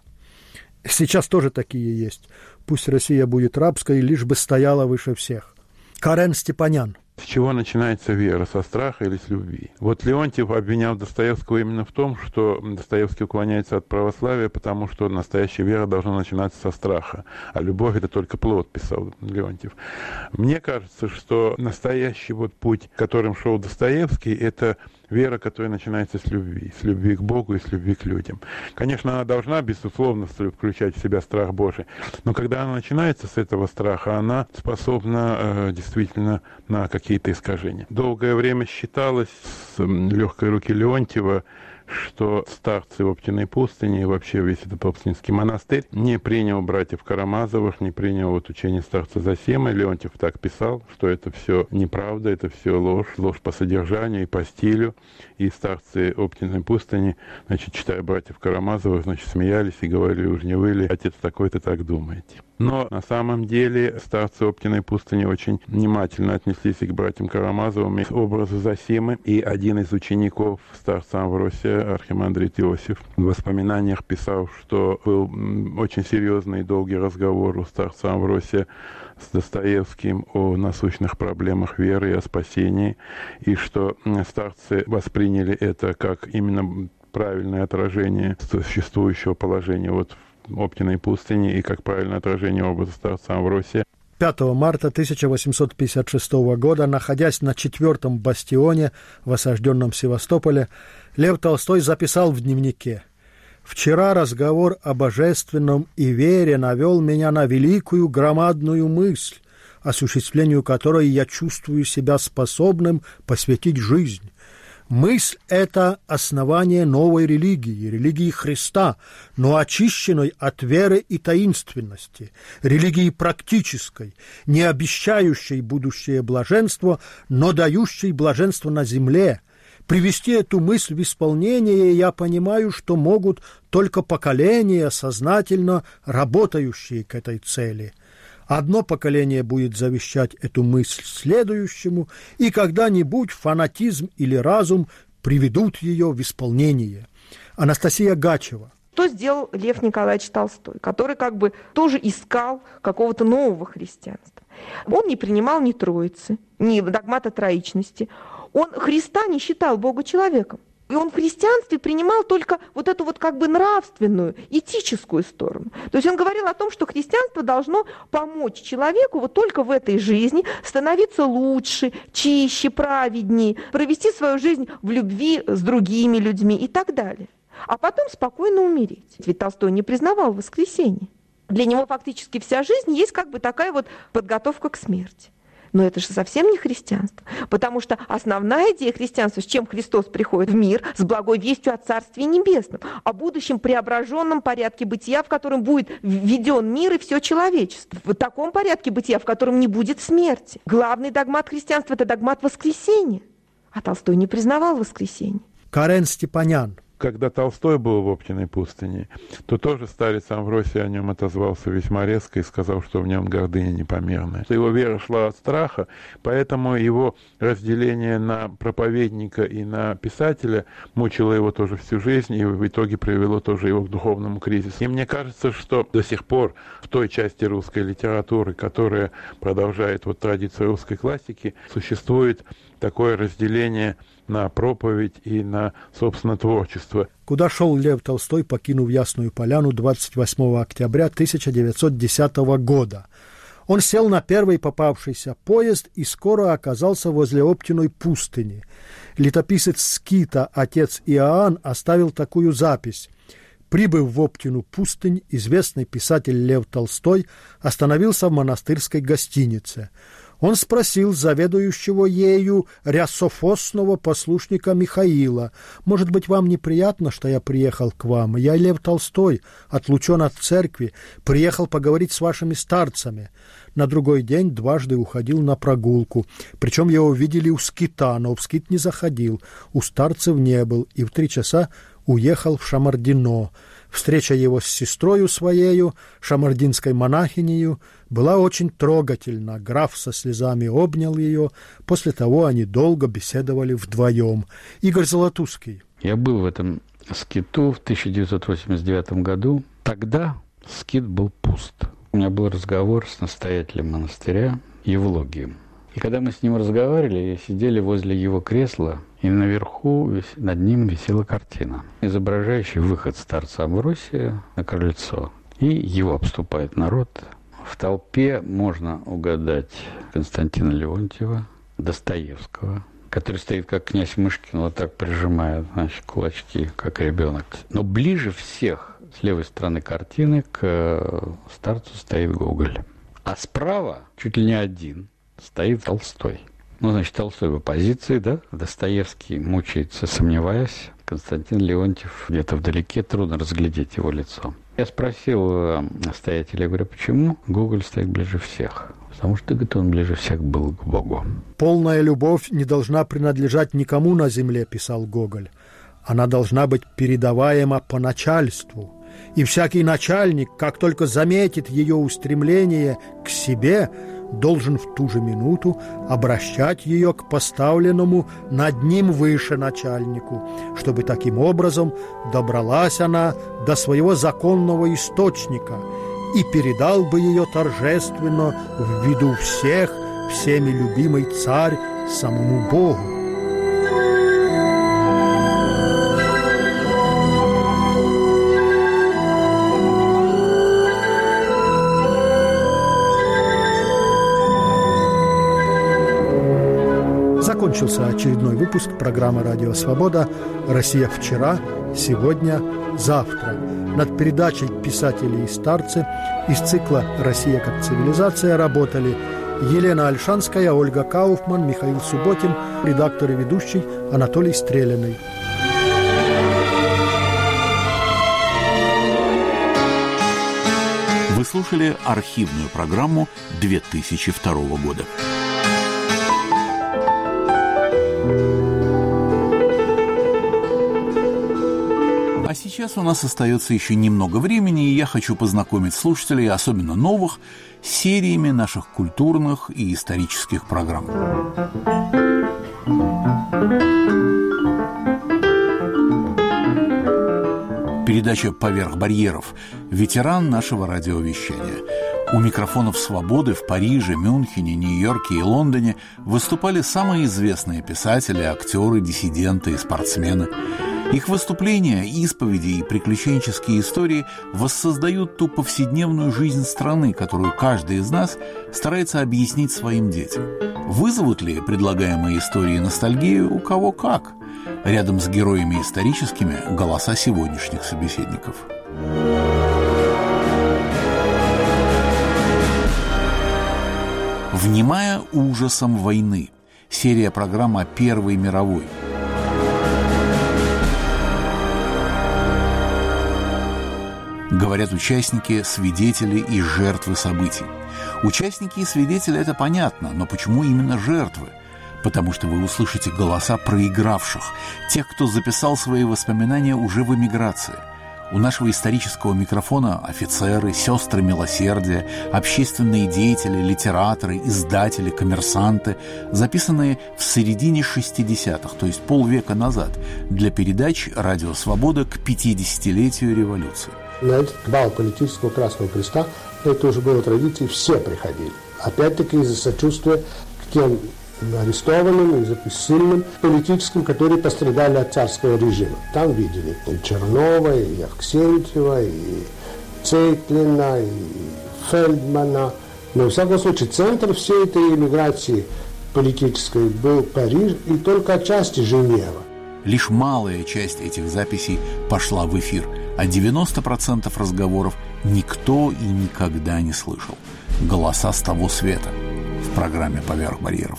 Сейчас тоже такие есть. Пусть Россия будет рабской, лишь бы стояла выше всех. Карен Степанян. С чего начинается вера? Со страха или с любви? Вот Леонтьев обвинял Достоевского именно в том, что Достоевский уклоняется от православия, потому что настоящая вера должна начинаться со страха, а любовь — это только плод, писал Леонтьев. Мне кажется, что настоящий вот путь, которым шел Достоевский, это вера, которая начинается с любви, с любви к Богу и с любви к людям. Конечно, она должна, безусловно, включать в себя страх Божий, но когда она начинается с этого страха, она способна э, действительно на какие-то искажения. Долгое время считалось с легкой руки Леонтьева, что старцы Оптиной пустыни и вообще весь этот Оптинский монастырь не принял братьев Карамазовых, не принял вот учение старца Зосимы. Леонтьев так писал, что это все неправда, это все ложь, ложь по содержанию и по стилю. И старцы Оптиной пустыни, значит, читая братьев Карамазовых, значит, смеялись и говорили: уж не вы ли, отец такой-то, так думаете. Но на самом деле старцы Оптиной пустыни очень внимательно отнеслись и к братьям Карамазовым, и к образу Зосимы. И один из учеников старца Амвросия, архимандрит Иосиф, в воспоминаниях писал, что был очень серьезный и долгий разговор у старца Амвросия с Достоевским о насущных проблемах веры и о спасении, и что старцы восприняли это как именно правильное отражение существующего положения вот в Оптиной пустыне и как правильное отражение образа старца Амвросия. пятого марта тысяча восемьсот пятьдесят шестого года, находясь на четвертом бастионе в осажденном Севастополе, Лев Толстой записал в дневнике: «Вчера разговор о божественном и вере навел меня на великую громадную мысль, осуществлению которой я чувствую себя способным посвятить жизнь. Мысль — это основание новой религии, религии Христа, но очищенной от веры и таинственности, религии практической, не обещающей будущее блаженство, но дающей блаженство на земле. Привести эту мысль в исполнение я понимаю, что могут только поколения, сознательно работающие к этой цели. Одно поколение будет завещать эту мысль следующему, и когда-нибудь фанатизм или разум приведут ее в исполнение». Анастасия Гачева. Что сделал Лев Николаевич Толстой, который как бы тоже искал какого-то нового христианства? Он не принимал ни Троицы, ни догмата троичности. Он Христа не считал Бога человеком. И он в христианстве принимал только вот эту вот как бы нравственную, этическую сторону. То есть он говорил о том, что христианство должно помочь человеку вот только в этой жизни становиться лучше, чище, праведнее, провести свою жизнь в любви с другими людьми и так далее. А потом спокойно умереть. Ведь Толстой не признавал воскресение. Для него фактически вся жизнь есть как бы такая вот подготовка к смерти. Но это же совсем не христианство, потому что основная идея христианства, с чем Христос приходит в мир, с благой вестью о Царстве Небесном, о будущем преображенном порядке бытия, в котором будет введен мир и все человечество. В таком порядке бытия, в котором не будет смерти. Главный догмат христианства – это догмат воскресения. А Толстой не признавал воскресение. Карен Степанян. Когда Толстой был в Оптиной пустыне, то тоже старец Амвросий о нем отозвался весьма резко и сказал, что в нем гордыня непомерная. Его вера шла от страха, поэтому его разделение на проповедника и на писателя мучило его тоже всю жизнь и в итоге привело тоже его к духовному кризису. И мне кажется, что до сих пор в той части русской литературы, которая продолжает вот традицию русской классики, существует такое разделение на проповедь и на, собственно, творчество. Куда шел Лев Толстой, покинув Ясную Поляну двадцать восьмого октября тысяча девятьсот десятого года? Он сел на первый попавшийся поезд и скоро оказался возле Оптиной пустыни. Летописец Скита, отец Иоанн, оставил такую запись. Прибыв в Оптину пустынь, известный писатель Лев Толстой остановился в монастырской гостинице. Он спросил заведующего ею рясофосного послушника Михаила: «Может быть, вам неприятно, что я приехал к вам? Я Лев Толстой, отлучен от церкви, приехал поговорить с вашими старцами». На другой день дважды уходил на прогулку, причем его видели у скита, но в скит не заходил, у старцев не был, и в три часа уехал в Шамардино. Встреча его с сестрою своею, шамардинской монахинею, была очень трогательна. Граф со слезами обнял ее. После того они долго беседовали вдвоем. Игорь Золотузский. Я был в этом скиту в тысяча девятьсот восемьдесят девятом году. Тогда скит был пуст. У меня был разговор с настоятелем монастыря Евлогием. И когда мы с ним разговаривали, сидели возле его кресла, и наверху, над ним висела картина, изображающая выход старца Амвросия на крыльцо. И его обступает народ. В толпе можно угадать Константина Леонтьева, Достоевского, который стоит как князь Мышкин, вот так прижимая, значит, кулачки, как ребенок. Но ближе всех с левой стороны картины к старцу стоит Гоголь. А справа, чуть ли не один, стоит Толстой. Ну, значит, Толстой в оппозиции, да? Достоевский мучается, сомневаясь. Константин Леонтьев где-то вдалеке, трудно разглядеть его лицо. Я спросил настоятеля, говорю, почему Гоголь стоит ближе всех? Потому что, говорит, он ближе всех был к Богу. «Полная любовь не должна принадлежать никому на земле», – писал Гоголь. «Она должна быть передаваема по начальству. И всякий начальник, как только заметит ее устремление к себе, должен в ту же минуту обращать ее к поставленному над ним выше начальнику, чтобы таким образом добралась она до своего законного источника и передал бы ее торжественно в виду всех, всеми любимый царь самому Богу». Закончился очередной выпуск программы «Радио Свобода» «Россия вчера, сегодня, завтра». Над передачей «Писатели и старцы» из цикла «Россия как цивилизация» работали Елена Ольшанская, Ольга Кауфман, Михаил Субботин, редактор и ведущий Анатолий Стреляный. Вы слушали архивную программу две тысячи второго года. А сейчас у нас остается еще немного времени, и я хочу познакомить слушателей, особенно новых, с сериями наших культурных и исторических программ. Передача «Поверх барьеров» – ветеран нашего радиовещания. У микрофонов «Свободы» в Париже, Мюнхене, Нью-Йорке и Лондоне выступали самые известные писатели, актеры, диссиденты и спортсмены. Их выступления, исповеди и приключенческие истории воссоздают ту повседневную жизнь страны, которую каждый из нас старается объяснить своим детям. Вызовут ли предлагаемые истории ностальгию у кого как? Рядом с героями историческими – голоса сегодняшних собеседников. «Внимая ужасом войны» – серия программ о Первой мировой. Говорят участники, свидетели и жертвы событий. Участники и свидетели – это понятно, но почему именно жертвы? Потому что вы услышите голоса проигравших, тех, кто записал свои воспоминания уже в эмиграции. У нашего исторического микрофона офицеры, сестры милосердия, общественные деятели, литераторы, издатели, коммерсанты, записанные в середине шестидесятых, то есть полвека назад, для передач «Радио Свобода» к пятидесятилетию революции. На этот бал политического Красного Креста, это уже было традицией, все приходили. Опять-таки из-за сочувствия к тем арестованным, из-за сильным политическим, которые пострадали от царского режима. Там видели и Чернова, и Авксентьева, и Цейтлина, и Фельдмана. Но, во всяком случае, центр всей этой эмиграции политической был Париж и только отчасти Женева. Лишь малая часть этих записей пошла в эфир, а девяносто процентов разговоров никто и никогда не слышал. Голоса с того света в программе «Поверх барьеров».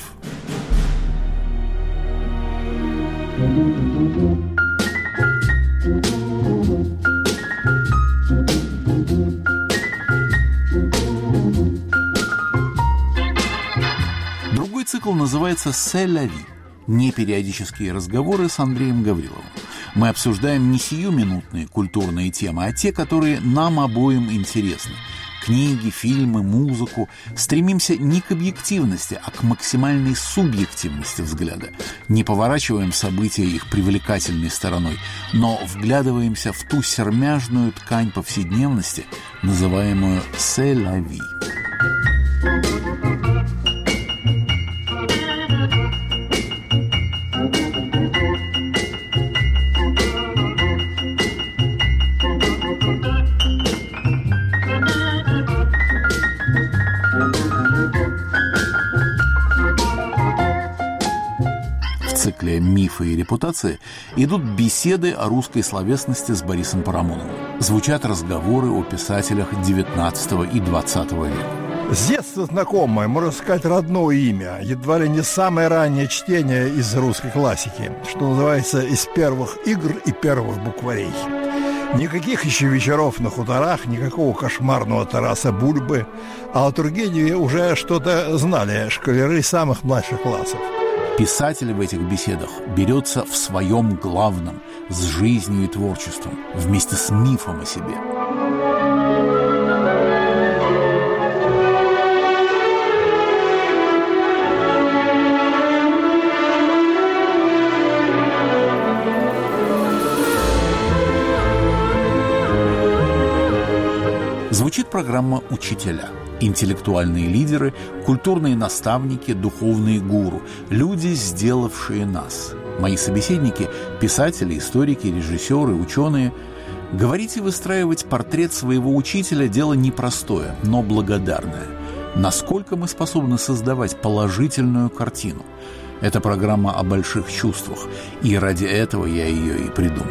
Другой цикл называется «Се ла ви» – непериодические разговоры с Андреем Гавриловым. Мы обсуждаем не сиюминутные культурные темы, а те, которые нам обоим интересны. Книги, фильмы, музыку. Стремимся не к объективности, а к максимальной субъективности взгляда. Не поворачиваем события их привлекательной стороной, но вглядываемся в ту сермяжную ткань повседневности, называемую «c'est la vie». В цикле «Мифы и репутации» идут беседы о русской словесности с Борисом Парамоновым. Звучат разговоры о писателях девятнадцатого и двадцатого века. С детства знакомое, можно сказать, родное имя, едва ли не самое раннее чтение из русской классики, что называется, из первых игр и первых букварей. Никаких еще вечеров на хуторах, никакого кошмарного Тараса Бульбы, а о Тургеневе уже что-то знали школяры самых младших классов. Писатель в этих беседах берется в своем главном, с жизнью и творчеством, вместе с мифом о себе. Звучит программа «Учителя». Интеллектуальные лидеры, культурные наставники, духовные гуру, люди, сделавшие нас. Мои собеседники – писатели, историки, режиссеры, ученые. Говорить и выстраивать портрет своего учителя – дело непростое, но благодарное. Насколько мы способны создавать положительную картину? Это программа о больших чувствах, и ради этого я ее и придумал.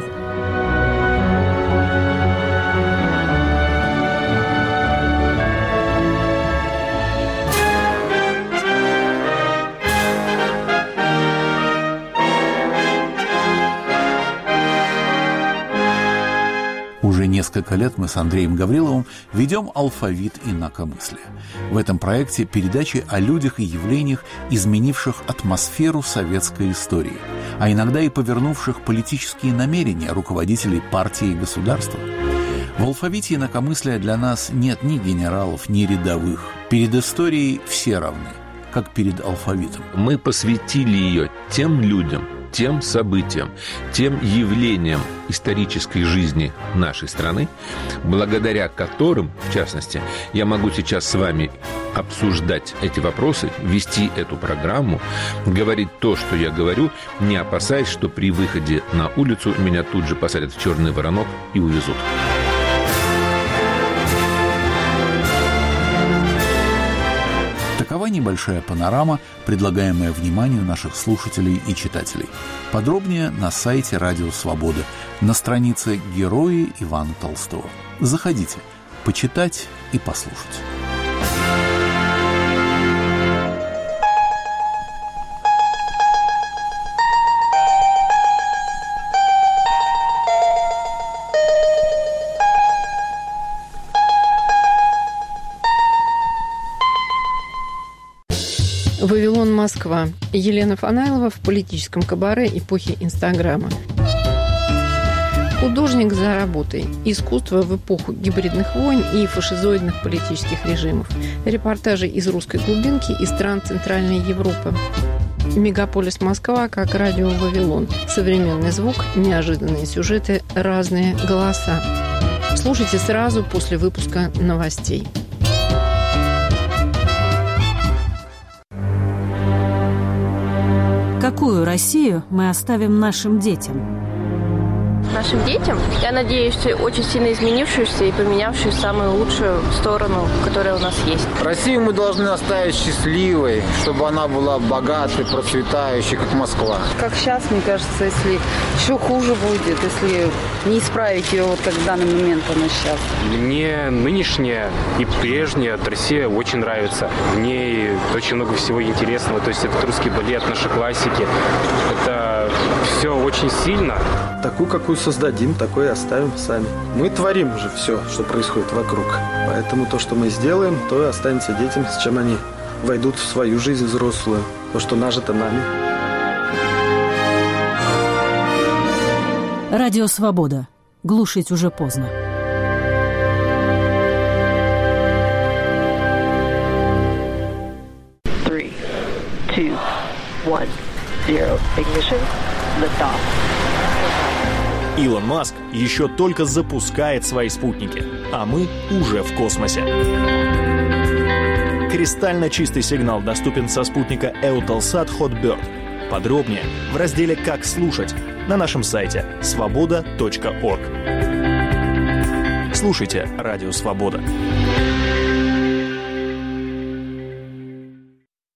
Уже несколько лет мы с Андреем Гавриловым ведем «Алфавит инакомыслия». В этом проекте передачи о людях и явлениях, изменивших атмосферу советской истории, а иногда и повернувших политические намерения руководителей партии и государства. В «Алфавите инакомыслия» для нас нет ни генералов, ни рядовых. Перед историей все равны, как перед алфавитом. Мы посвятили ее тем людям, тем событиям, тем явлениям исторической жизни нашей страны, благодаря которым, в частности, я могу сейчас с вами обсуждать эти вопросы, вести эту программу, говорить то, что я говорю, не опасаясь, что при выходе на улицу меня тут же посадят в черный воронок и увезут. Такова небольшая панорама, предлагаемая вниманию наших слушателей и читателей. Подробнее на сайте «Радио Свобода», на странице «Герои Ивана Толстого». Заходите, почитать и послушать. «Вавилон, Москва». Елена Фанайлова в политическом кабаре эпохи Инстаграма. Художник за работой. Искусство в эпоху гибридных войн и фашизоидных политических режимов. Репортажи из русской глубинки и стран Центральной Европы. Мегаполис Москва как радио «Вавилон». Современный звук, неожиданные сюжеты, разные голоса. Слушайте сразу после выпуска новостей. Какую Россию мы оставим нашим детям? Нашим детям, я надеюсь, очень сильно изменившуюся и поменявшую самую лучшую сторону, которая у нас есть. Россию мы должны оставить счастливой, чтобы она была богатой, процветающей, как Москва. Как сейчас, мне кажется, если еще хуже будет, если не исправить ее, вот как в данный момент она сейчас. Мне нынешняя и прежняя Россия очень нравится. В ней очень много всего интересного. То есть это русский балет, наши классики. Это все очень сильно. Такую, какую создадим, такой и оставим сами. Мы творим же все, что происходит вокруг. Поэтому то, что мы сделаем, то и останется детям, с чем они войдут в свою жизнь взрослую. То, что нажито нами. Радио «Свобода». Глушить уже поздно. Three, two, one, zero. Ignition. Liftoff. Илон Маск еще только запускает свои спутники, а мы уже в космосе. Кристально чистый сигнал доступен со спутника Eutelsat Hotbird. Подробнее в разделе «Как слушать» на нашем сайте свобода точка орг. Слушайте «Радио Свобода».